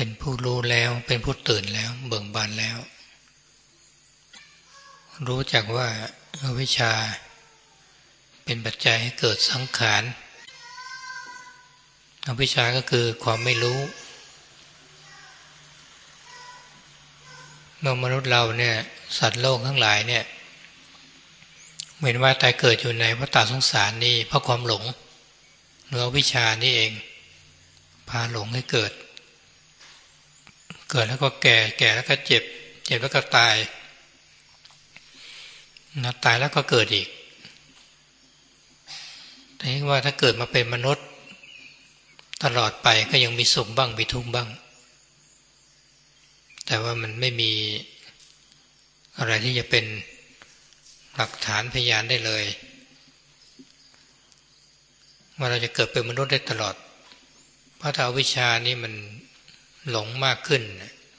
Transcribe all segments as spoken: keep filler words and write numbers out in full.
เป็นผู้รู้แล้วเป็นผู้ตื่นแล้วเบิกบานแล้วรู้จักว่าอวิชชาเป็นปัจจัยให้เกิดสังขารอวิชชาก็คือความไม่รู้เมื่อมนุษย์เราเนี่ยสัตว์โลกทั้งหลายเนี่ยเห็นว่าตายเกิดอยู่ในวัฏสงสารนี่เพราะความหลงหรืออวิชชานี่เองพาหลงให้เกิดเกิดแล้วก็แก่แก่แล้วก็เจ็บเจ็บแล้วก็ตายนะตายแล้วก็เกิดอีกแต่ว่าถ้าเกิดมาเป็นมนุษย์ตลอดไปก็ยังมีสุขบ้างมีทุกข์บ้างแต่ว่ามันไม่มีอะไรที่จะเป็นหลักฐานพยานได้เลยว่าเราจะเกิดเป็นมนุษย์ได้ตลอดเพราะถ้าอวิชชานี่มันหลงมากขึ้น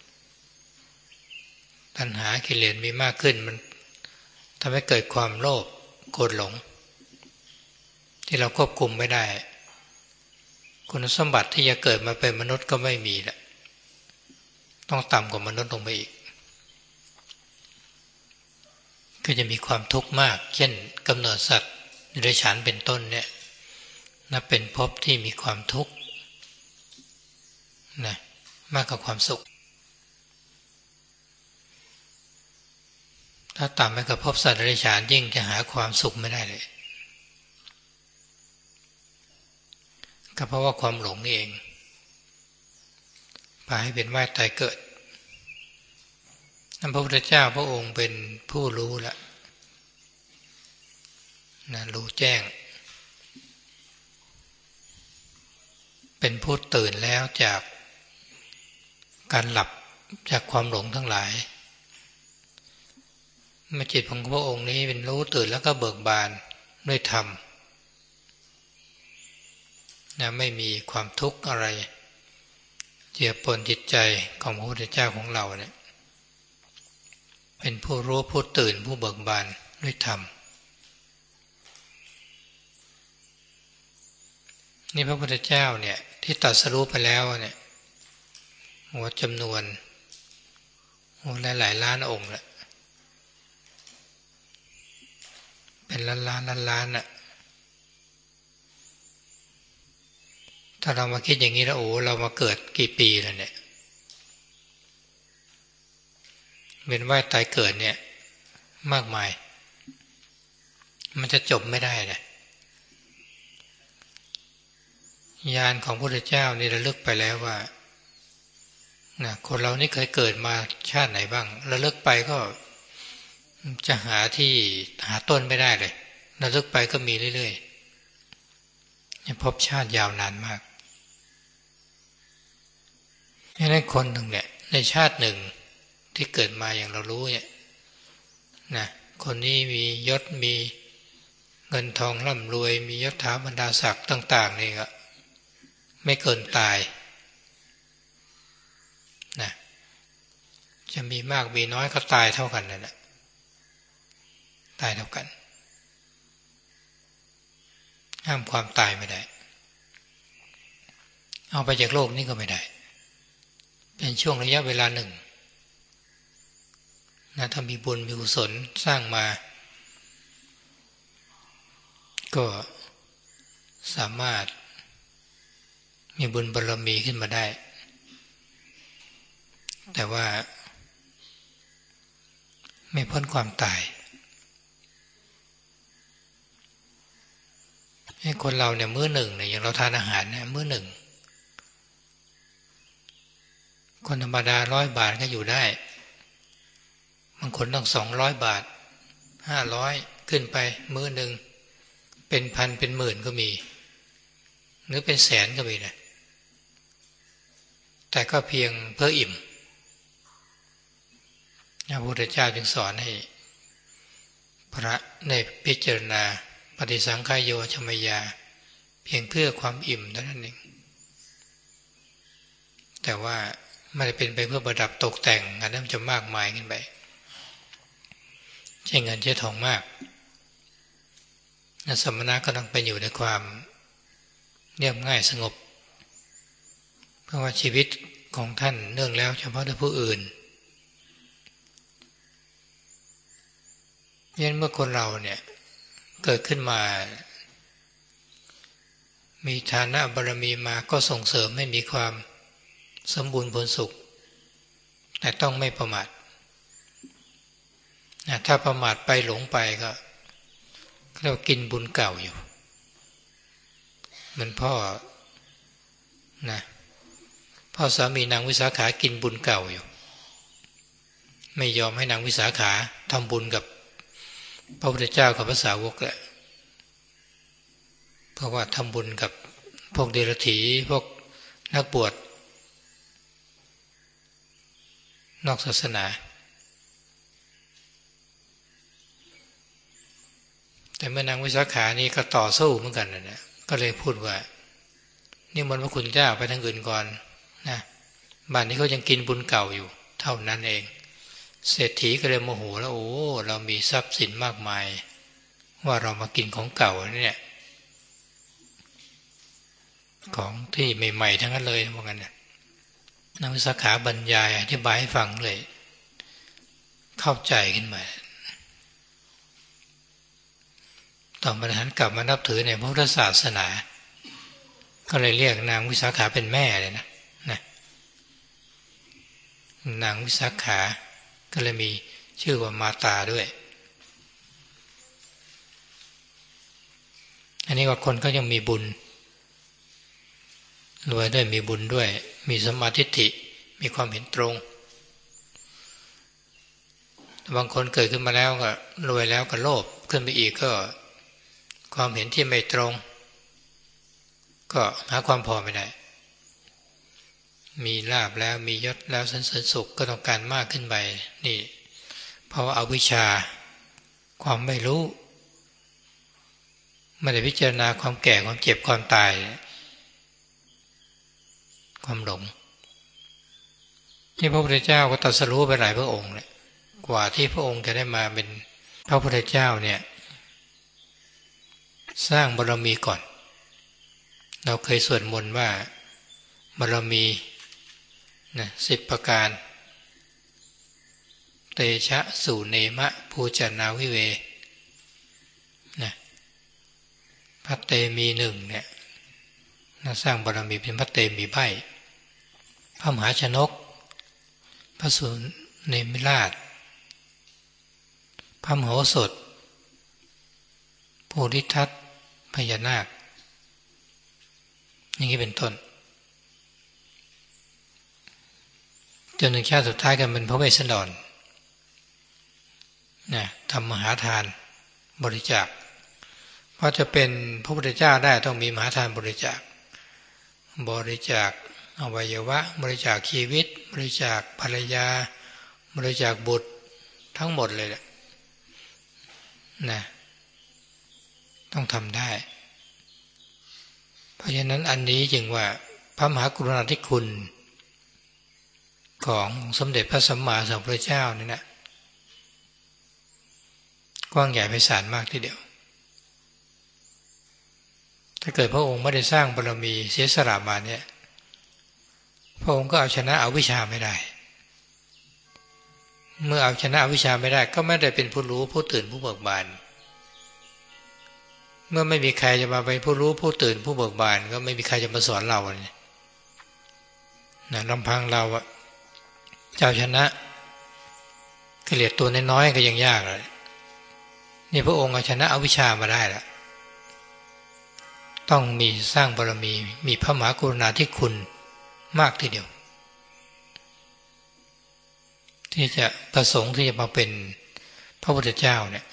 ตัณหากิเลสมีมากขึ้นมันทำให้เกิดความโลภโกรธหลงที่เราควบคุมไม่ได้คุณสมบัติที่จะเกิดมาเป็นมนุษย์ก็ไม่มีละต้องต่ำกว่ามนุษย์ลงไปอีกก็จะมีความทุกข์มากเช่นกำเนิดสัตว์เดรัจฉานเป็นต้นเนี่ยนับเป็นภพที่มีความทุกข์นะมากกว่าความสุขถ้าต่ำไปกับภพสัตว์เดรัจฉานยิ่งจะหาความสุขไม่ได้เลยก็เพราะว่าความหลงนี่เองพาให้เป็นว่ายตายเกิดนั่นพระพุทธเจ้าพระองค์เป็นผู้รู้ละนะรู้แจ้งเป็นผู้ตื่นแล้วจากการหลับจากความหลงทั้งหลายเมื่อจิตของพระองค์นี้เป็นรู้ตื่นแล้วก็เบิกบานด้วยธรรมนะไม่มีความทุกข์อะไรเจือปนจิตใจของพระพุทธเจ้าของเราเนี่ยเป็นผู้รู้ผู้ตื่นผู้เบิกบานด้วยธรรมนี่พระพุทธเจ้าเนี่ยที่ตรัสรู้ไปแล้วเนี่ยหัวจำนวนโอ้หลายหลายล้านองค์แหละเป็นล้านล้านล้านล้านน่ะถ้าเรามาคิดอย่างนี้แล้วโอ้เรามาเกิดกี่ปีแล้วเนี่ยเป็นว่ายตายเกิดเนี่ยมากมายมันจะจบไม่ได้เลยญาณของพระพุทธเจ้านี่ระลึกไปแล้วว่านะคนเรานี่เคยเกิดมาชาติไหนบ้างระลึกไปก็จะหาที่หาต้นไม่ได้เลยระลึกไปก็มีเรื่อยๆพบชาติยาวนานมากเพราะนั้นคนหนึ่งเนี่ยในชาติหนึ่งที่เกิดมาอย่างเรารู้เนี่ยนะคนนี้มียศมีเงินทองร่ำรวยมียศถาบรรดาศักดิ์ต่างๆนี่ก็ไม่เกินตายนะจะมีมากมีน้อยก็ตายเท่ากันนั่นแหละตายเท่ากันห้ามความตายไม่ได้เอาไปจากโลกนี้ก็ไม่ได้เป็นช่วงระยะเวลาหนึ่งนะถ้ามีบุญมีกุศลสร้างมาก็สามารถมีบุญบารมีขึ้นมาได้แต่ว่าไม่พ้นความตายให้คนเราเนี่ยมื้อหนึ่งเนี่ยอย่างเราทานอาหารเนี่ยมื้อหนึ่งคนธรรมดาร้อยบาทก็อยู่ได้บางคนต้องสองร้อยบาทห้าร้อยขึ้นไปมื้อหนึ่งเป็นพันเป็นหมื่นก็มีหรือเป็นแสนก็มีนะแต่ก็เพียงเพื่ออิ่มพระพุทธเจ้าจึงสอนให้พระในพิจารณาปฏิสังขายโยชมยาเพียงเพื่อความอิ่มเท่านั้นเองแต่ว่าไม่ได้เป็นไปเพื่อประดับตกแต่งอันนั้นจะมากมายขึ้นไปใช้เงินใช้ทองมากสมณะก็ต้องไปอยู่ในความเรียบง่ายสงบเพราะว่าชีวิตของท่านเนื่องแล้วเฉพาะด้วยผู้อื่นเพราะฉะนั้นเมื่อคนเราเนี่ยเกิดขึ้นมามีฐานะบารมีมาก็ส่งเสริมให้มีความสมบูรณ์ผลสุขแต่ต้องไม่ประมาทนะถ้าประมาทไปหลงไปก็เรากินบุญเก่าอยู่เหมือนพ่อนะพ่อสามีนางวิสาขากินบุญเก่าอยู่ไม่ยอมให้นางวิสาขาทำบุญกับพระพุทธเจ้ากับพระสาวกแหละเพราะว่าทำบุญกับพวกเดรัจฉีพวกนักบวชนอกศาสนาแต่เมื่อนางวิสาขานี่ก็ต่อสู้เหมือนกันนะก็เลยพูดว่านี่มันพระคุณเจ้าไปทางอื่นก่อนนะบ้านนี้เขายังกินบุญเก่าอยู่เท่านั้นเองเศรษฐีก็เลยโมโหแล้วโอ้เรามีทรัพย์สินมากมายว่าเรามากินของเก่าเนี่ยของที่ใหม่ๆทั้งนั้นเลยว่างั้นนะนางวิสาขาบรรยายอธิบายให้ฟังเลยเข้าใจขึ้นมาต่อมาหันกลับมานับถือในพระพุทธศาสนาก็เลยเรียกนางวิสาขาเป็นแม่เลยนะนะนางวิสาขาก็เลยมีชื่อว่ามาตาด้วยอันนี้ว่าคนก็ยังมีบุญรวยด้วยมีบุญด้วยมีสัมมาทิฏฐิมีความเห็นตรงบางคนเกิดขึ้นมาแล้วก็รวยแล้วก็โลภขึ้นไปอีกก็ความเห็นที่ไม่ตรงก็หาความพอไม่ได้มีลาภแล้วมียศแล้วสรรเสริญสุขก็ต้องการมากขึ้นไปนี่เพราะว่าอวิชชาความไม่รู้ไม่ได้พิจารณาความแก่ความเจ็บความตายความหลงที่พระพุทธเจ้าก็ตรัสรู้ไปหลายพระองค์เลยกว่าที่พระองค์จะได้มาเป็นพระพุทธเจ้าเนี่ยสร้างบารมีก่อนเราเคยสวดมนต์ว่าบารมีนะสิบประการเตชะสุเนมะภูจนาวิเวนะพระเตมีหนึ่งเนี่ยสร้างบารมีเป็นพระเตมีใบพระมหาชนกพระสุเนมิราชพระมโหสถโพธิทัตพญานาคอย่างนี้เป็นต้นจนถึงชาติสุดท้ายกันเป็นพระเวสสันดรนะทำมหาทานบริจาคเพราะจะเป็นพระพุทธเจ้าได้ต้องมีมหาทานบริจาคบริจาคอวัยวะบริจาคชีวิตบริจาคภรรยาบริจาคบุตรทั้งหมดเลยแหละนะต้องทำได้เพราะฉะนั้นอันนี้จึงว่าพระมหากรุณาธิคุณของสมเด็จพระสัมมาสัมพุทธเจ้านี่นะกว้างใหญ่ไพศาลมากทีเดียวถ้าเกิดพระองค์ไม่ได้สร้างบารมีเสียสละมาเนี่ยพระองค์ก็เอาชนะอวิชชาไม่ได้เมื่อเอาชนะอวิชชาไม่ได้ก็ไม่ได้เป็นผู้รู้ผู้ตื่นผู้เบิกบานเมื่อไม่มีใครจะมาเป็นผู้รู้ผู้ตื่นผู้เบิกบานก็ไม่มีใครจะมาสอนเราเนี่ยนะลำพังเราอะเจ้าชนะเกลียดตัวน้อยๆก็ยังยากเลยนี่พระองค์เอาชนะอวิชชามาได้แล้วต้องมีสร้างบารมีมีพระมหากรุณาธิคุณมากทีเดียวที่จะประสงค์ที่จะมาเป็นพระพุทธเจ้าเนี่ย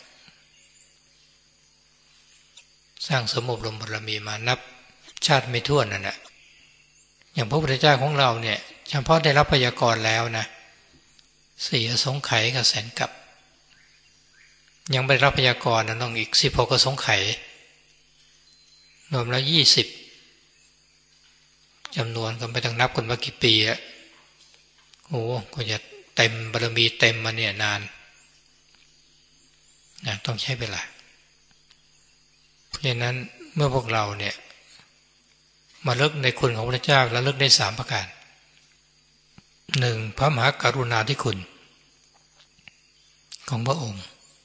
สร้างสมบรมบารมีมานับชาติไม่ถ้วนนั่นแหละอย่างพระพุทธเจ้าของเราเนี่ยเฉพาะได้รับพยากรณ์แล้วนะสี่อสงไขยกับแสนกับยังไม่ได้รับพยากรณ์นะต้องอีกสิบหกอสงไขยรวมแล้วยี่สิบจำนวนก็ไม่ต้องนับกันว่ากี่ปีอะโอ้ก็จะเต็มบารมีเต็มมาเนี่ยนานนะต้องใช้เวลาเพราะฉะนั้นเมื่อพวกเราเนี่ยมาเลิกในคุณของพระเจ้าแล้วเลิกได้สามประการหนึ่งพระมหากรุณาธิคุณของพระองค์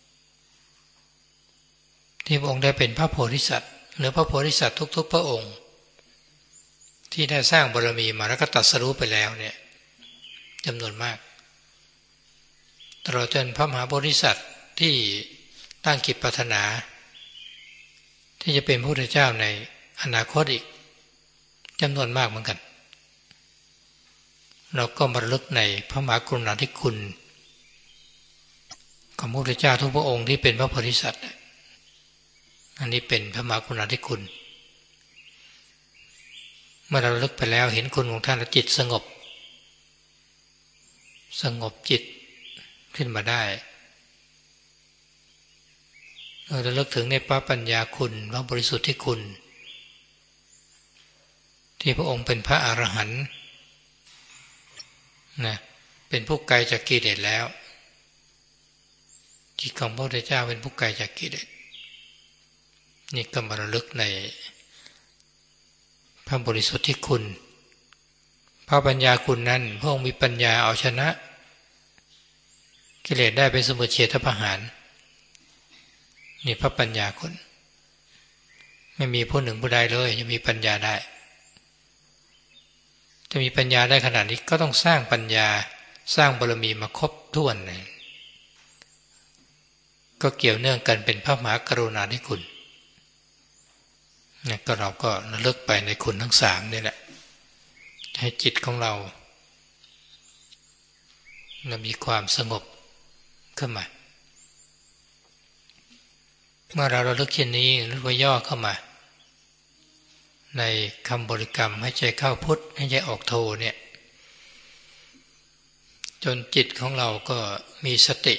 ที่พระองค์ได้เป็นพระโพธิสัตว์หรือพระโพธิสัตว์ทุกๆพระองค์ที่ได้สร้างบารมีมาแล้วก็ตรัสรู้ไปแล้วเนี่ยจำนวนมากตลอดจนพระมหาโพธิสัตว์ที่ตั้งจิตปรารถนาที่จะเป็นพระพุทธเจ้าในอนาคตอีกจำนวนมากเหมือนกันเราก็มาระลึกในพระมหากรุณาธิคุณของพระพุทธเจ้าทุกพระองค์ที่เป็นพระโพธิสัตว์อันนี้เป็นพระมหากรุณาธิคุณเมื่อเราระลึกไปแล้วเห็นคุณของท่านแล้วจิตสงบสงบจิตขึ้นมาได้เราระลึกถึงในพระปัญญาคุณพระบริสุทธิคุณที่พระองค์เป็นพระอรหันต์นะเป็นผู้ไกลจากกิเลสแล้วจิตของพระพุทธเจ้าเป็นผู้ไกลจากกิเลสนี่ก็มาระลึกในพระบริสุทธิคุณพระปัญญาคุณนั้นพระองค์มีปัญญาเอาชนะกิเลสได้เป็นสมุทเฉทประหารนี่พระปัญญาคุณไม่มีผู้หนึ่งผู้ใดเลยจะมีปัญญาได้จะมีปัญญาได้ขนาดนี้ก็ต้องสร้างปัญญาสร้างบารมีมาครบถ้วนเลยก็เกี่ยวเนื่องกันเป็นพระมหากรุณาธิคุณเนี่ยก็เราก็ระลึกไปในคุณทั้งสามนี่แหละให้จิตของเราเรามีความสงบขึ้นมาเมื่อเราระลึกเช่นนี้หรือว่าย่อเข้ามาในคำบริกรรมให้ใจเข้าพุทธให้ใจออกโทเนี่ยจนจิตของเราก็มีสติ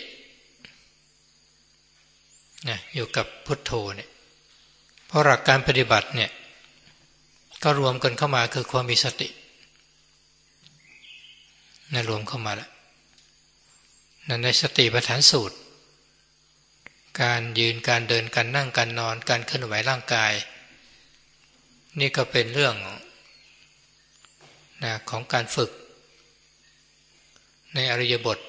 นะอยู่กับพุทโธเนี่ยเพราะหลักการปฏิบัติเนี่ยก็รวมกันเข้ามาคือความมีสตินะรวมเข้ามาแล้วนั่นในสติปัฏฐานสูตรการยืนการเดินการนั่งการนอนการเคลื่อนไหวร่างกายนี่ก็เป็นเรื่องนะของการฝึกในอริยบท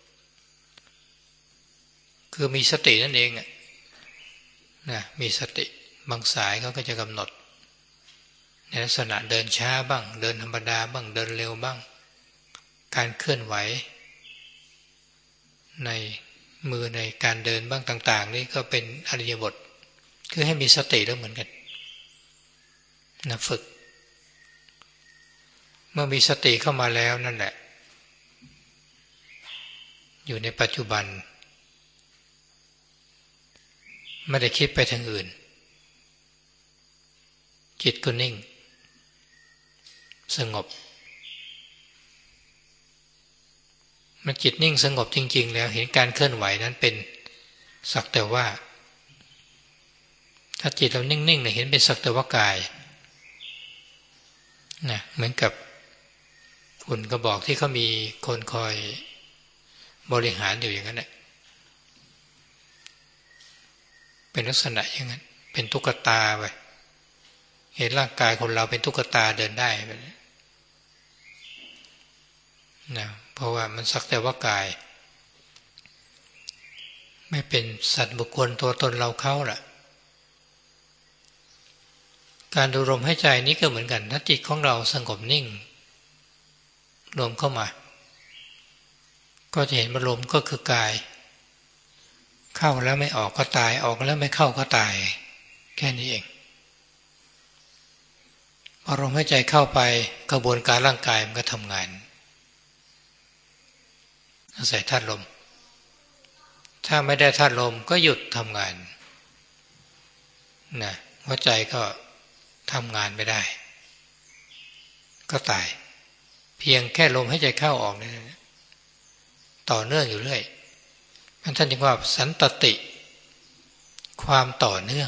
คือมีสตินั่นเองนะมีสติบางสายเขาก็จะกำหนดในลักษณะเดินช้าบ้างเดินธรรมดาบ้างเดินเร็วบ้างการเคลื่อนไหวในมือในการเดินบ้างต่างๆนี่ก็เป็นอริยบทคือให้มีสติแล้วเหมือนกันนะฝึกเมื่อมีสติเข้ามาแล้วนั่นแหละอยู่ในปัจจุบันไม่ได้คิดไปทางอื่นจิตก็นิ่งสงบมันจิตนิ่งสงบจริงๆแล้วเห็นการเคลื่อนไหวนั้นเป็นสักแต่ว่าถ้าจิตเรานิ่งๆเนี่ยเห็นเป็นสักแต่ว่ากายนะเหมือนกับหุ่นกระบอกที่เขามีคนคอยบริหารอยู่อย่างนั้นแหละเป็นลักษณะอย่างนั้นเป็นตุ๊กตาไปเห็นร่างกายคนเราเป็นตุ๊กตาเดินได้ไปนะเพราะว่ามันสักแต่ว่ากายไม่เป็นสัตว์บุคคลตัวตนเราเขาล่ะการดูลมหายใจนี้ก็เหมือนกันถ้าจิตของเราสงบนิ่งรวมเข้ามาก็จะเห็นว่าลมก็คือกายเข้าแล้วไม่ออกก็ตายออกแล้วไม่เข้าก็ตายแค่นี้เองพอลมหายใจเข้าไปกระบวนการร่างกายมันก็ทำงานอาศัยธาตุลมถ้าไม่ได้ธาตุลมก็หยุดทำงานนะหัวใจก็ทำงานไม่ได้ก็ตายเพียงแค่ลมหายใจเข้าออกนี่ต่อเนื่องอยู่เรื่อยท่านจึงว่าสันตติความต่อเนื่อง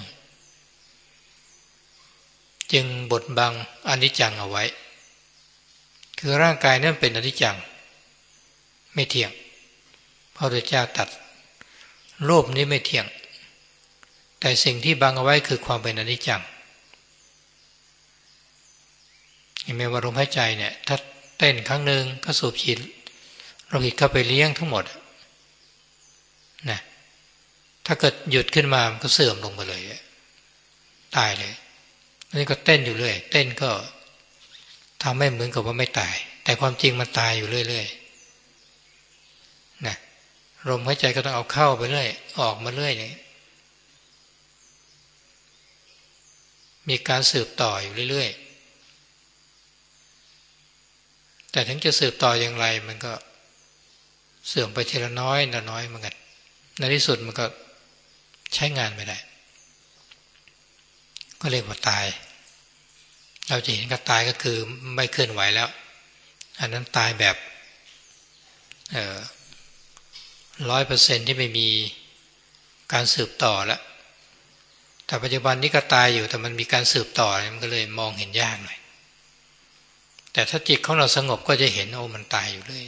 จึงบดบังอนิจจังเอาไว้คือร่างกายนั้นเป็นอนิจจังไม่เที่ยงพระพุทธเจ้าตรัสรูปนี้ไม่เที่ยงแต่สิ่งที่บังเอาไว้คือความเป็นอนิจจังเห็นไหมว่าลมหายใจเนี่ยถ้าเต้นครั้งหนึ่งก็สูบฉีดโลหิตเข้าไปเลี้ยงทั้งหมดนะถ้าเกิดหยุดขึ้นมามันก็เสื่อมลงไปเลยตายเลยนี่ก็เต้นอยู่เรื่อยเต้นก็ทำให้เหมือนกับว่าไม่ตายแต่ความจริงมันตายอยู่เรื่อยๆนะลมหายใจก็ต้องเอาเข้าไปเรื่อยออกมาเรื่อยนี่มีการสืบต่ออยู่เรื่อยๆแต่ถึงจะสืบต่ออย่างไรมันก็เสื่อมไปทีละน้อยละน้อยเหมือนกันในที่สุดมันก็ใช้งานไม่ได้ก็เรียกว่าตายเราจะเห็นกับตายก็คือไม่เคลื่อนไหวแล้วอันนั้นตายแบบเอ่อร้อยเปอร์เซ็นต์ที่ไม่มีการสืบต่อแล้วแต่ปัจจุบันนี้ก็ตายอยู่แต่มันมีการสืบต่อมันก็เลยมองเห็นยากหน่อยแต่ถ้าจิตของเราสงบก็จะเห็นโอ้มันตายอยู่เลย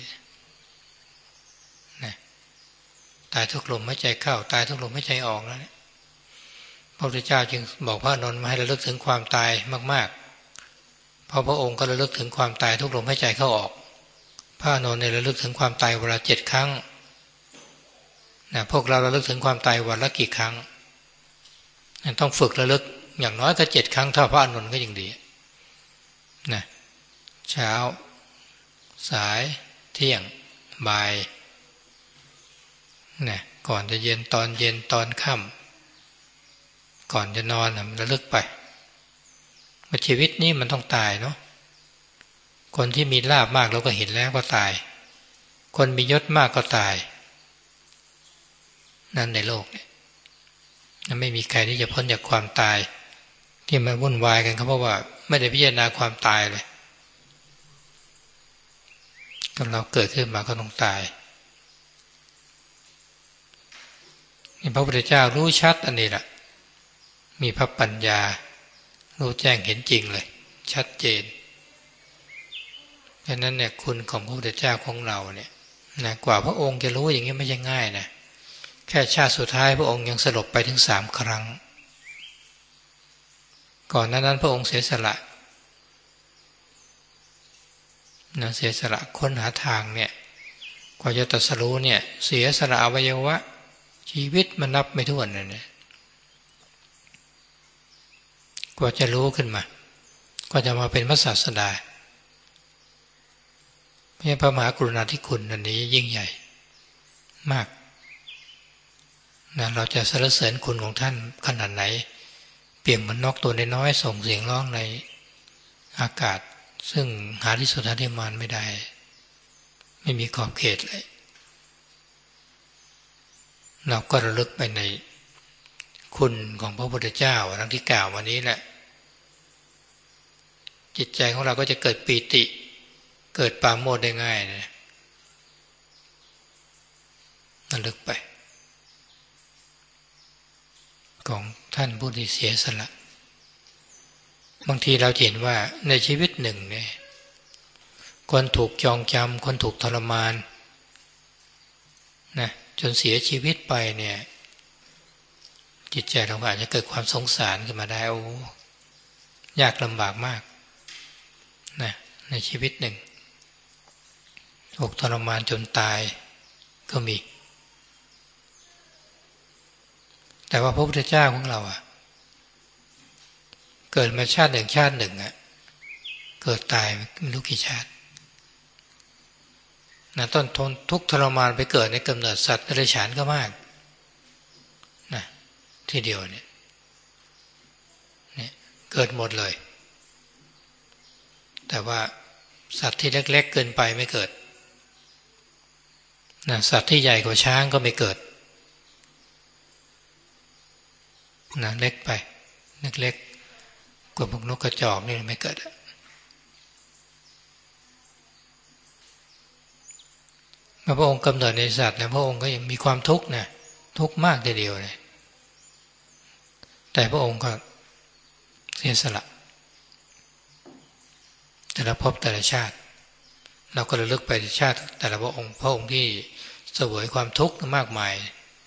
นะตายทุกลมหายใจเข้าตายทุกลมหายใจออกแล้วเนี่ยพระพุทธเจ้าจึงบอกพระอานนท์มาให้ระลึกถึงความตายมากๆเพราะพระองค์ก็ระลึกถึงความตายทุกลมหายใจเข้าออกพระอานนท์เนี่ยระลึกถึงความตายเวลาเจ็ดครั้งนะพวกเราระลึกถึงความตายวันละกี่ครั้งต้องฝึกระลึกอย่างน้อยก็เจ็ดครั้งถ้าพระอานนท์ก็ยังดีนะเช้าสายเที่ยงบ่ายนะก่อนจะเย็นตอนเย็นตอนค่ำก่อนจะนอนระลึกไปว่าชีวิตนี้มันต้องตายเนาะคนที่มีลาภมากเราก็เห็นแล้วก็ตายคนมียศมากก็ตายนั่นในโลกเนี่ยไม่มีใครที่จะพ้นจากความตายที่มันวุ่นวายกันเพราะว่าไม่ได้พิจารณาความตายเลยก็เราเกิดขึ้นมาก็ต้องตายนี่พระพุทธเจ้ารู้ชัดอันนี้แหละมีพระปัญญารู้แจ้งเห็นจริงเลยชัดเจนดังนั้นเนี่ยคุณของพระพุทธเจ้าของเราเนี่ยนะกว่าพระองค์จะรู้อย่างนี้ไม่ใช่ง่ายนะแค่ชาติสุดท้ายพระองค์ยังสลบไปถึงสามครั้งก่อนหน้านั้นพระองค์เสียสละนะเสียสละค้นหาทางเนี่ยกว่าจะตรัสรู้เนี่ยเสียสละอวัยวะชีวิตมันนับไม่ถ้วนเลยเนี่ยกว่าจะรู้ขึ้นมากว่าจะมาเป็นพระศาสดาพระมหากรุณาธิคุณอันนี้ยิ่งใหญ่มากนะเราจะสรรเสริญคุณของท่านขนาดไหนเปรียบเหมือนนกตัวน้อยๆส่งเสียงร้องในอากาศซึ่งหาที่สุดหาที่มานไม่ได้ไม่มีขอบเขตเลยเราก็ระลึกไปในคุณของพระพุทธเจ้าทั้งที่กล่าวมานี้แหละจิตใจของเราก็จะเกิดปีติเกิดปราโมทย์ได้ง่ายนะระลึกไปของท่านผู้ที่เสียสละบางทีเราเห็นว่าในชีวิตหนึ่งเนี่ยคนถูกจองจำคนถูกทรมานนะจนเสียชีวิตไปเนี่ยจิตใจเราอาจจะเกิดความสงสารขึ้นมาได้โอ้ยากลำบากมากนะในชีวิตหนึ่งถูกทรมานจนตายก็มีแต่ว่าพระพุทธเจ้าของเราอะเกิดมาชาติหนึ่งชาติหนึ่งอะเกิดตายไม่รู้กี่ชาตินะต้นทนทุกทรมานไปเกิดในกำเนิดสัตว์เดรัจฉานก็มากนะทีเดียวเนี่ยเนี่ยเกิดหมดเลยแต่ว่าสัตว์ที่เล็กๆเกินไปไม่เกิดนะสัตว์ที่ใหญ่กว่าช้างก็ไม่เกิดนะเล็กไปเล็กๆกว่าพวกนกกระจอกนี่ไม่เกิดเมื่อพระองค์กำเนิดในสัตว์แล้วพระองค์ก็ยังมีความทุกข์นะทุกข์มากทีเดียวเลยแต่พระองค์ก็เสียสละแต่ละภพแต่ละชาติเราก็ระลึกไปในชาติแต่ละพระองค์พระองค์ที่เสวยความทุกข์มากมาย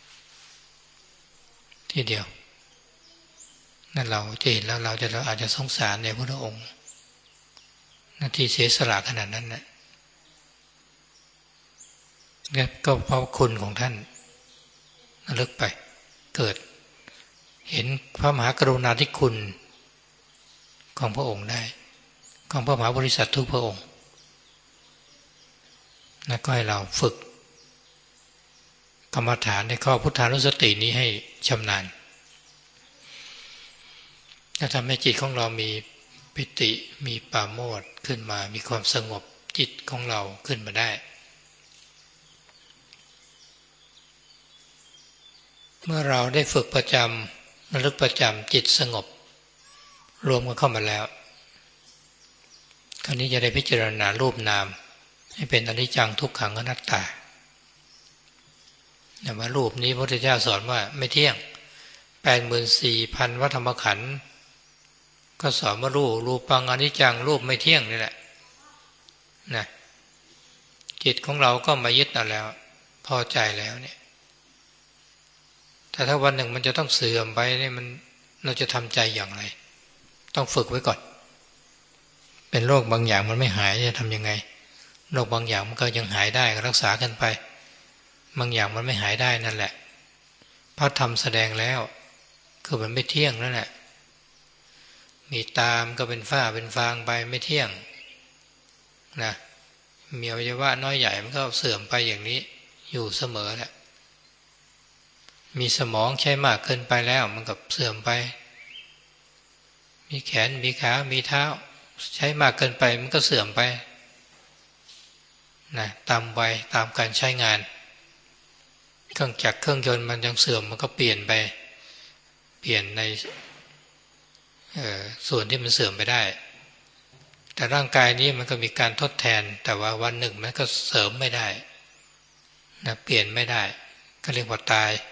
ทีเดียวนั่นเราจะเห็นแล้วเราจะเราอาจจะสงสารในพระองค์ที่เสียสละขนาดนั้นนะก็เพราะคุณของท่านระลึกไปเกิดเห็นพระมหากรุณาธิคุณของพระองค์ได้ของพระมหาบริษัททุกพระองค์นะก็ให้เราฝึกกรรมฐานในข้อพุทธานุสตินี้ให้ชำนาญจะทำให้จิตของเรามีปิติมีปราโมทย์ขึ้นมามีความสงบจิตของเราขึ้นมาได้เมื่อเราได้ฝึกประจำระลึกประจำจิตสงบรวมกันเข้ามาแล้วคราวนี้จะได้พิจารณารูปนามให้เป็นอนิจจังทุกขังอนัตตาแต่ว่ารูปนี้พระพุทธเจ้าสอนว่าไม่เที่ยง แปดหมื่นสี่พัน วัฏธรรมขันธ์ก็สอนว่ารูปรูปังอนิจจังรูปไม่เที่ยงนี่แหละนะจิตของเราก็มายึดเอาแล้วพอใจแล้วเนี่ยแต่ถ้าวันหนึ่งมันจะต้องเสื่อมไปเนี่ยมันเราจะทำใจอย่างไรต้องฝึกไว้ก่อนเป็นโรคบางอย่างมันไม่หายจะทำยังไงโรคบางอย่างมันก็ยังหายได้ก็รักษากันไปบางอย่างมันไม่หายได้นั่นแหละพระธรรมแสดงแล้วคือมันไม่เที่ยงนั่นแหละมีตามก็เป็นฝ้าเป็นฟางไปไม่เที่ยงนะมีอวัยวะน้อยใหญ่มันก็เสื่อมไปอย่างนี้อยู่เสมอแหละมีสมองใช้มากเกินไปแล้วมันก็เสื่อมไปมีแขนมีขามีเท้าใช้มากเกินไปมันก็เสื่อมไปนะตามวัยตามการใช้งานเครื่องจักรเครื่องยนต์มันยังเสื่อมมันก็เปลี่ยนไปเปลี่ยนในส่วนที่มันเสื่อมไปได้แต่ร่างกายนี้มันก็มีการทดแทนแต่ว่าวันหนึ่งมันก็เสริมไม่ได้นะเปลี่ยนไม่ได้ก็เรียกว่าตาย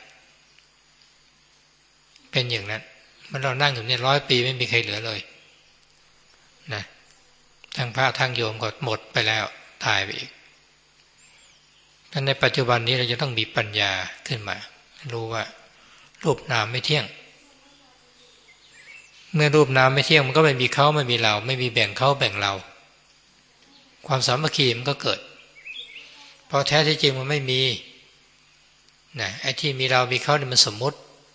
เป็นอย่างนั้นมันเรานั่งอยู่เนี่ยร้อยปีไม่มีใครเหลือเลยนะทั้งพระทั้งโยมก็หมดไปแล้วตายไปอีกแต่ในปัจจุบันนี้เราจะต้องมีปัญญาขึ้นมารู้ว่ารูปนามไม่เที่ยงเมื่อรูปนามไม่เที่ยงมันก็ไม่มีเขาไม่มีเราไม่มีแบ่งเขาแบ่งเราความสามัคคีมันก็เกิดเพราะแท้ที่จริงมันไม่มีนะไอ้ที่มีเรามีเขาเนี่ยมันสมมติ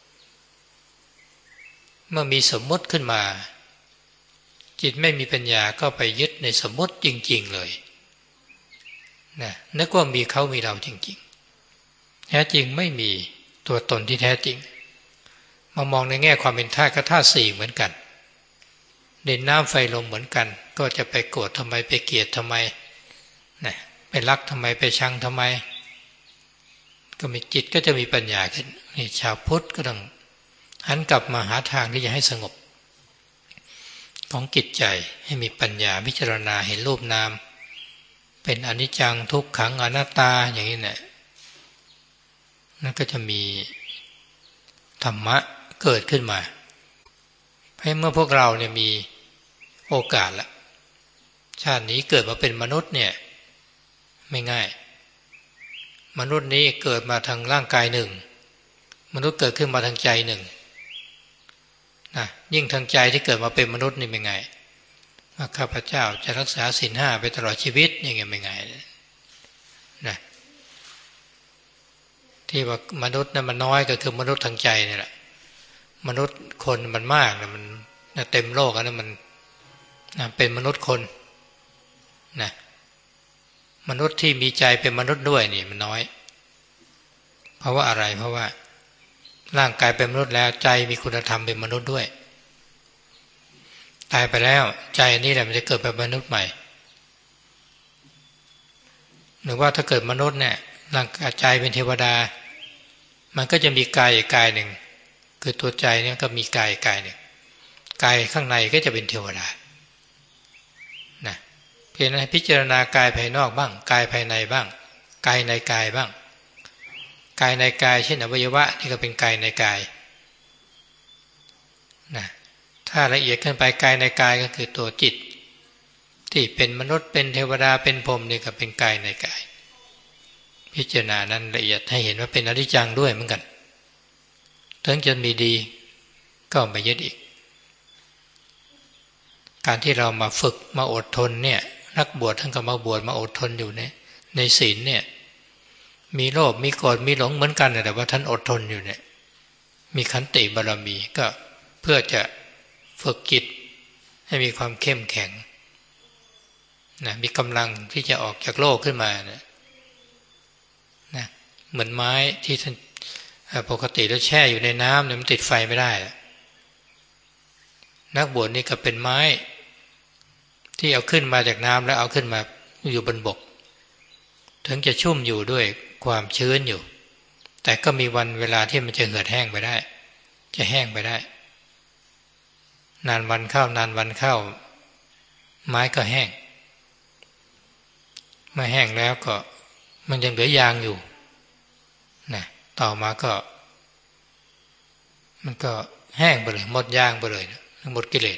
เมื่อมีสมมติขึ้นมาจิตไม่มีปัญญาก็ไปยึดในสมมติจริงๆเลยนะนึกว่ามีเขามีเราจริงๆแท้จริงไม่มีตัวตนที่แท้จริงมามองในแง่ความเป็นธาตุก็ธาตุสี่เหมือนกันดินน้ำไฟลมเหมือนกันก็จะไปโกรธทำไมไปเกลียดทำไมนะไปรักทำไมไปชังทำไมก็มีจิตก็จะมีปัญญาขึ้นนี่ชาวพุทธก็ต้องหันกลับมาหาทางที่จะให้สงบของจิตใจให้มีปัญญาพิจารณาเห็นรูปนามเป็นอนิจจังทุกขังอนัตตาอย่างนี้แหละนั่นก็จะมีธรรมะเกิดขึ้นมาให้เมื่อพวกเราเนี่ยมีโอกาสละชาตินี้เกิดมาเป็นมนุษย์เนี่ยไม่ง่ายมนุษย์นี้เกิดมาทางร่างกายหนึ่งมนุษย์เกิดขึ้นมาทางใจหนึ่งนะยิ่งทางใจที่เกิดมาเป็นมนุษย์นี่ไม่ง่ายว่าข้าพเจ้าจะรักษาศีลห้าไปตลอดชีวิตอย่างเงี้ยไม่ง่ายนะที่ว่ามนุษย์นั้นมันน้อยก็คือมนุษย์ทางใจนี่แหละมนุษย์คนมันมากนะมันนะเต็มโลกนะมันนะเป็นมนุษย์คนนะมนุษย์ที่มีใจเป็นมนุษย์ด้วยนี่มันน้อยเพราะว่าอะไรเพราะว่าร่างกายเป็นมนุษย์แล้วใจมีคุณธรรมเป็นมนุษย์ด้วยตายไปแล้วใจนี่แหละมันจะเกิดเป็นมนุษย์ใหม่หรือว่าถ้าเกิดมนุษย์เนี่ยร่างกายใจเป็นเทวดามันก็จะมีกายอีกกายหนึ่งคือตัวใจเนี่ยก็มีกายอีกกายหนึ่งกายข้างในก็จะเป็นเทวดานะเพียงให้พิจารณากายภายนอกบ้างกายภายในบ้างกายในกายบ้างกายในกายเช่นอวัยวะนี่ก็เป็นกายในกายนะถ้าละเอียดขึ้นไปกายในกายก็คือตัวจิตที่เป็นมนุษย์เป็นเทวดาเป็นพรหมนี่ก็เป็นกายในกายพิจารณานั้นละเอียดให้เห็นว่าเป็นอนิจจังด้วยเหมือนกันถึงจะมีดีก็ไม่ยึดอีกการที่เรามาฝึกมาอดทนเนี่ยนักบวชท่านก็มาบวชมาอดทนอยู่ในในศีลเนี่ยมีโลภมีโกรธมีหลงเหมือนกันแต่ว่าท่านอดทนอยู่เนี่ยมีขันติบารมีก็เพื่อจะฝึกจิตให้มีความเข้มแข็งนะมีกำลังที่จะออกจากโลกขึ้นมานะนะเหมือนไม้ที่ท่านปกติแล้วแช่อยู่ในน้ำเนี่ยมันติดไฟไม่ได้นักบวชนี่ก็เป็นไม้ที่เอาขึ้นมาจากน้ำแล้วเอาขึ้นมาอยู่บนบกถึงจะชุ่มอยู่ด้วยความชื้นอยู่แต่ก็มีวันเวลาที่มันจะเหือดแห้งไปได้จะแห้งไปได้นานวันเข้านานวันเข้าไม้ก็แห้งเมื่อแห้งแล้วก็มันยังเหลือยางอยู่นะต่อมาก็มันก็แห้งไปเลยหมดยางไปเลยหมดกิเลส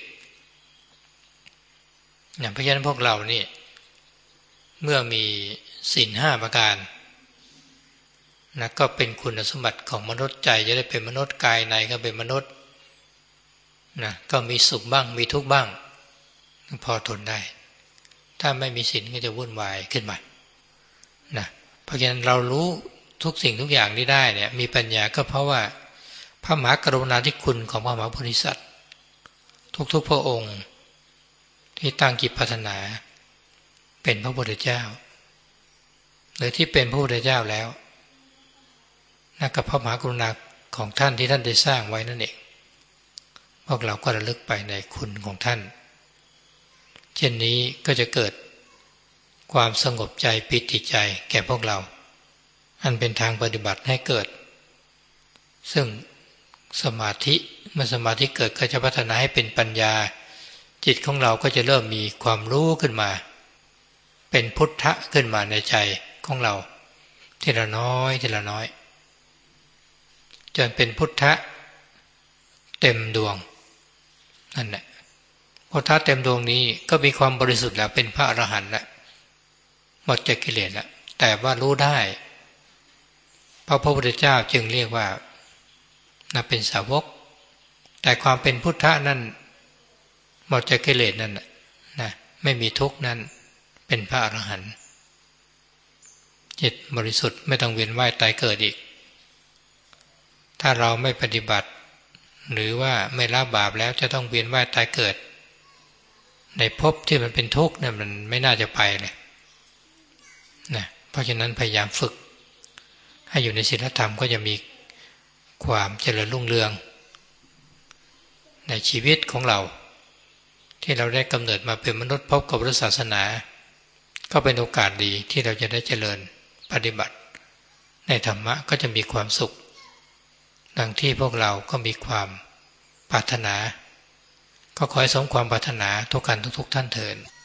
อย่างเพราะฉะนั้นพวกเรานี่เมื่อมีศีลห้าประการนะก็เป็นคุณสมบัติของมนุษย์ใจจะได้เป็นมนุษย์กายในก็เป็นมนุษย์นะก็มีสุขบ้างมีทุกข์บ้างพอทนได้ถ้าไม่มีศีลก็จะวุ่นวายขึ้นมานะเพราะฉะนั้นเรารู้ทุกสิ่งทุกอย่างที่ได้เนี่ยมีปัญญาก็เพราะว่าพระมหากรุณาธิคุณของพระมหาโพธิสัตว์ทุกๆพระองค์ที่ตั้งจิตปรารถนาเป็นพระพุทธเจ้าหรือที่เป็นพระพุทธเจ้าแล้วนั่นก็พระมหากรุณาของท่านที่ท่านได้สร้างไว้นั่นเองพวกเราก็ระลึกไปในคุณของท่านเช่นนี้ก็จะเกิดความสงบใจปิติใจแก่พวกเราอันเป็นทางปฏิบัติให้เกิดซึ่งสมาธิเมื่อสมาธิเกิดก็จะพัฒนาให้เป็นปัญญาจิตของเราก็จะเริ่มมีความรู้ขึ้นมาเป็นพุทธะขึ้นมาในใจของเราทีละน้อยทีละน้อยจนเป็นพุทธะเต็มดวงนั่นแหละพุทธะเต็มดวงนี้ก็มีความบริสุทธิ์แล้วเป็นพระอรหันต์แล้วหมดจากกิเลสแล้วแต่ว่ารู้ได้เพราะพระพุทธเจ้าจึงเรียกว่าน่ะเป็นสาวกแต่ความเป็นพุทธะนั้นหมดจากกิเลสนั่นนะไม่มีทุกข์นั้นเป็นพระอรหันต์จิตบริสุทธิ์ไม่ต้องเวียนว่ายตายเกิดอีกถ้าเราไม่ปฏิบัติหรือว่าไม่ละบาปแล้วจะต้องเวียนว่ายตายเกิดในภพที่มันเป็นทุกข์เนี่ยมันไม่น่าจะไปเลยนะเพราะฉะนั้นพยายามฝึกให้อยู่ในศีลธรรมก็จะมีความเจริญรุ่งเรืองในชีวิตของเราที่เราได้กำเนิดมาเป็นมนุษย์พบกับพุทธศาสนาก็เป็นโอกาสดีที่เราจะได้เจริญปฏิบัติในธรรมะก็จะมีความสุขดังที่พวกเราก็มีความปรารถนาก็ขอให้สมความปรารถนาทุกกันทุกๆท่านเถิด